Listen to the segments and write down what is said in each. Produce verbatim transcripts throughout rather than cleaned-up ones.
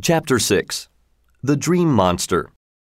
Chapter six. The Dream Monster.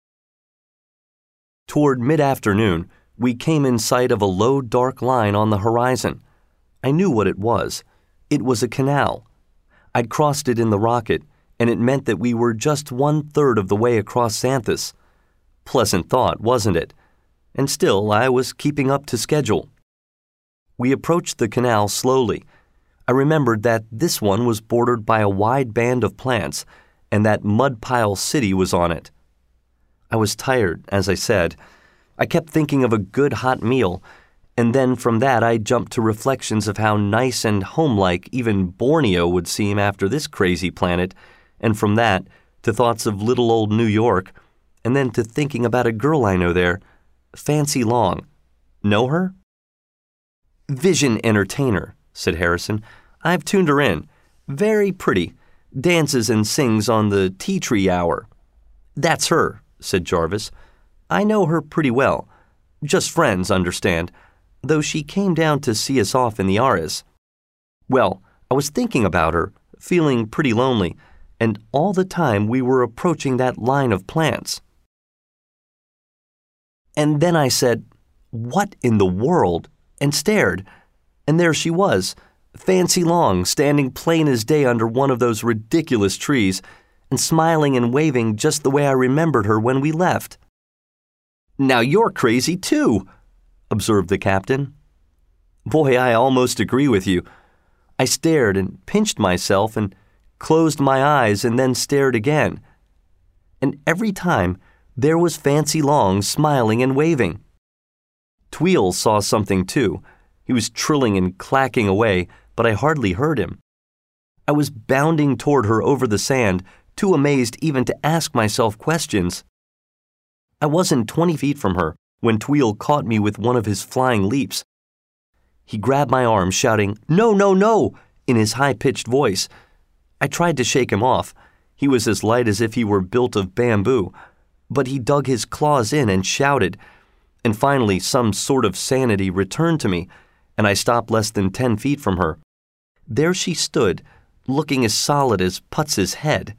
Toward mid-afternoon, we came in sight of a low, dark line on the horizon. I knew what it was. It was a canal. I'd crossed it in the rocket, and it meant that we were just one-third of the way across Xanthus. Pleasant thought, wasn't it? And still, I was keeping up to schedule. We approached the canal slowly. I remembered that this one was bordered by a wide band of plants, and that Mud Pile City was on it. I was tired, as I said. I kept thinking of a good hot meal, and then from that I jumped to reflections of how nice and homelike even Borneo would seem after this crazy planet, and from that to thoughts of little old New York, and then to thinking about a girl I know there, Fancy Long. Know her? Vision entertainer, said Harrison. I've tuned her in. Very pretty. Dances and sings on the tea tree hour. That's her, said Jarvis. I know her pretty well. Just friends, understand, though she came down to see us off in the Ares. Well, I was thinking about her, feeling pretty lonely, and all the time we were approaching that line of plants. And then I said, "What in the world?" and stared, and there she was, Fancy Long, standing plain as day under one of those ridiculous trees, and smiling and waving just the way I remembered her when we left. "Now you're crazy, too," observed the captain. Boy, I almost agree with you. I stared and pinched myself and closed my eyes and then stared again. And every time, there was Fancy Long smiling and waving. Tweel saw something, too. He was trilling and clacking away, but I hardly heard him. I was bounding toward her over the sand, too amazed even to ask myself questions. I wasn't twenty feet from her when Tweel caught me with one of his flying leaps. He grabbed my arm, shouting, "No, no, no," in his high-pitched voice. I tried to shake him off. He was as light as if he were built of bamboo, but he dug his claws in and shouted, and finally some sort of sanity returned to me, and I stopped less than ten feet from her. There she stood, looking as solid as Putz's head.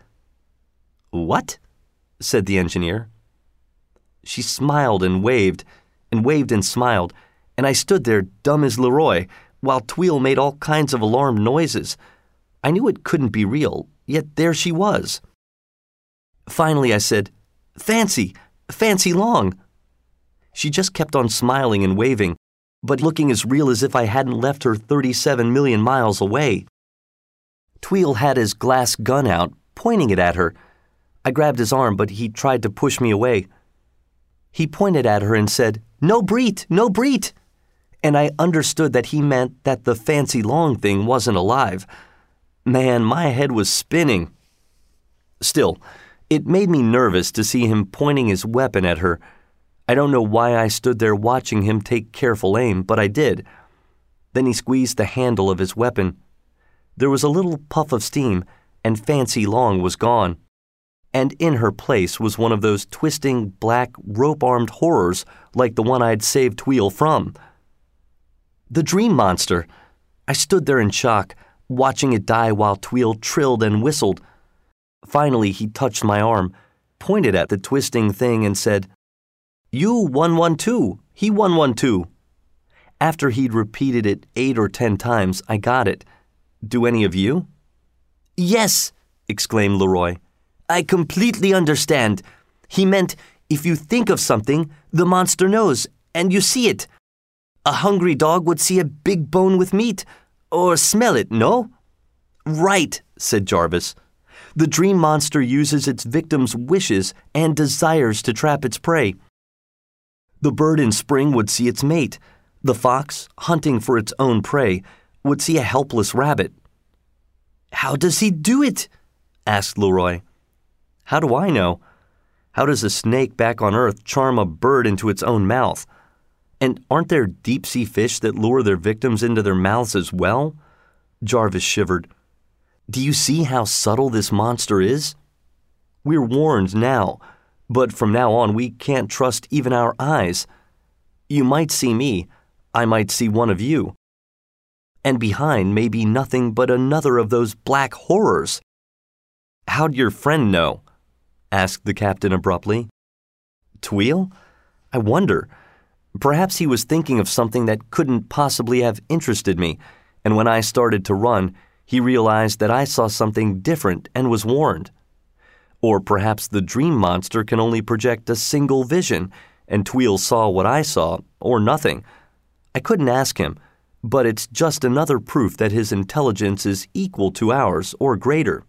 "What?" said the engineer. She smiled and waved, and waved and smiled, and I stood there dumb as Leroy, while Tweel made all kinds of alarmed noises. I knew it couldn't be real, yet there she was. Finally I said, "Fancy, Fancy Long." She just kept on smiling and waving, but looking as real as if I hadn't left her thirty-seven million miles away. Tweel had his glass gun out, pointing it at her. I grabbed his arm, but he tried to push me away. He pointed at her and said, "No breet, no breet," and I understood that he meant that the Fancy Long thing wasn't alive. Man, my head was spinning. Still, it made me nervous to see him pointing his weapon at her. I don't know why I stood there watching him take careful aim, but I did. Then he squeezed the handle of his weapon. There was a little puff of steam, and Fancy Long was gone. And in her place was one of those twisting, black, rope-armed horrors like the one I'd saved Tweel from. The Dream Monster! I stood there in shock, watching it die while Tweel trilled and whistled. Finally, he touched my arm, pointed at the twisting thing, and said, "You one one two, he one one two." After he'd repeated it eight or ten times, I got it. Do any of you? "Yes," exclaimed Leroy. "I completely understand. He meant if you think of something, the monster knows, and you see it. A hungry dog would see a big bone with meat, or smell it, no?" "Right," said Jarvis. "The dream monster uses its victim's wishes and desires to trap its prey. The bird in spring would see its mate. The fox, hunting for its own prey, would see a helpless rabbit." "How does he do it?" asked Leroy. "How do I know? How does a snake back on Earth charm a bird into its own mouth? And aren't there deep-sea fish that lure their victims into their mouths as well?" Jarvis shivered. "Do you see how subtle this monster is? We're warned now, but from now on we can't trust even our eyes. You might see me, I might see one of you. And behind may be nothing but another of those black horrors. "How'd your friend know?" asked the captain abruptly. Tweel? I wonder. Perhaps he was thinking of something that couldn't possibly have interested me, and when I started to run, he realized that I saw something different and was warned. Or perhaps the dream monster can only project a single vision, and Tweel saw what I saw, or nothing. I couldn't ask him, but it's just another proof that his intelligence is equal to ours or greater.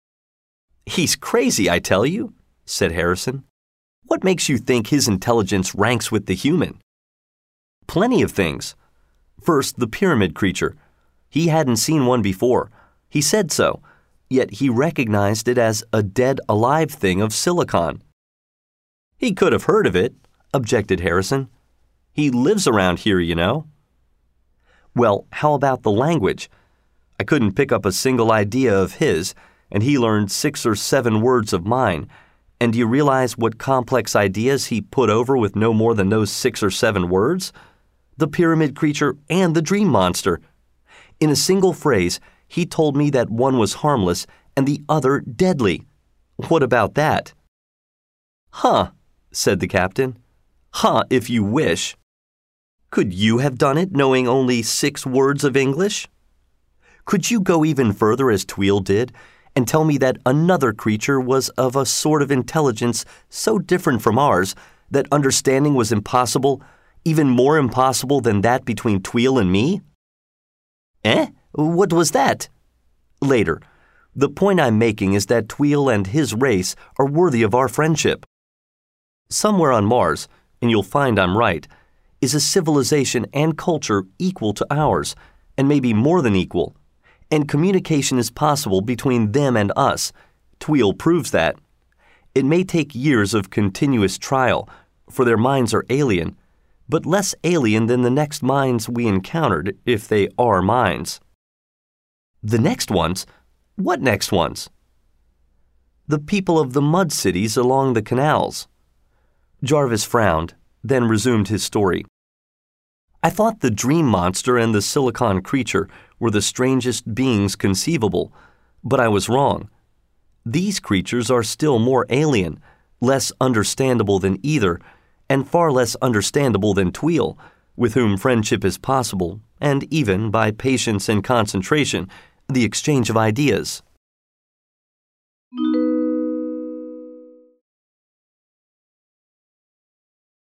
"He's crazy, I tell you," said Harrison. "What makes you think his intelligence ranks with the human?" "Plenty of things. First, the pyramid creature. He hadn't seen one before. He said so, yet he recognized it as a dead, alive thing of silicon." "He could have heard of it," objected Harrison. "He lives around here, you know." "Well, how about the language? I couldn't pick up a single idea of his, and he learned six or seven words of mine. And do you realize what complex ideas he put over with no more than those six or seven words? The pyramid creature and the dream monster. In a single phrase, he told me that one was harmless and the other deadly. What about that?" "Huh," said the captain. "Huh, if you wish." "Could you have done it, knowing only six words of English? Could you go even further as Tweel did, and tell me that another creature was of a sort of intelligence so different from ours that understanding was impossible, even more impossible than that between Tweel and me?" "Eh? What was that?" "Later. The point I'm making is that Tweel and his race are worthy of our friendship. Somewhere on Mars, and you'll find I'm right, is a civilization and culture equal to ours, and maybe more than equal. And communication is possible between them and us. Tweel proves that. It may take years of continuous trial, for their minds are alien, but less alien than the next minds we encountered, if they are minds." "The next ones? What next ones?" "The people of the mud cities along the canals." Jarvis frowned, then resumed his story. "I thought the dream monster and the silicon creature were the strangest beings conceivable, but I was wrong. These creatures are still more alien, less understandable than either, and far less understandable than Tweel, with whom friendship is possible, and even, by patience and concentration, the exchange of ideas."